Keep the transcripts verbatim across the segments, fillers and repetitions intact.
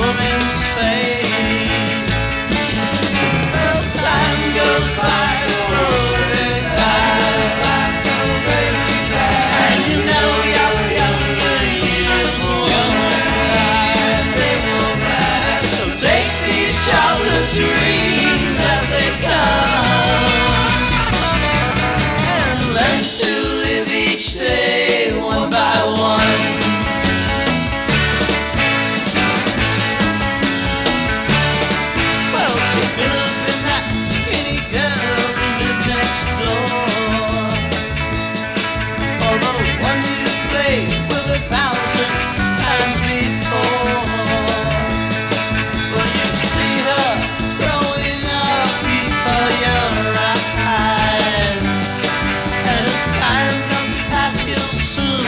woman's face. Well, time goes by so very fast, so very fast. And you know your younger years won't last, they won't last. So take these childhood dreams as they come, and learn to live each day one by one. Well, to build in that skinny girl who lives next door, or the one you played with a thousand times before. Well, you see her growing up before your eyes, and as time comes past, you'll soon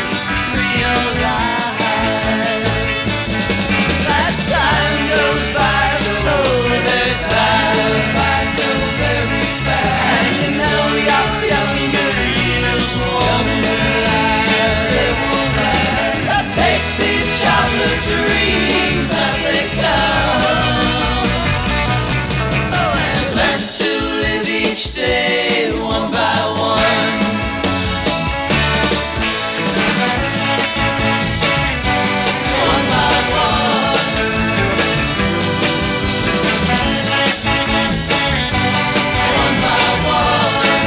realize that time goes by so very fast, so very fast. And you know your younger years won't last, they won't last. So take these childhood dreams as they come, oh, and learn to live each day one by one. One by one. One by one.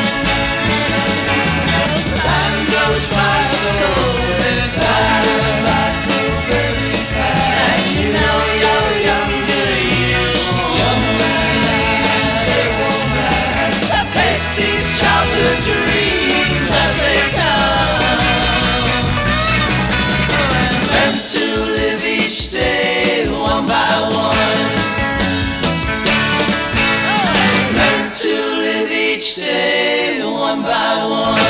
Time goes by so very fast, so very fast. And you know your younger years won't last, they won't last. So take these childhood dreams as they come, and learn to live each day one by one. Learn to live each day one by one.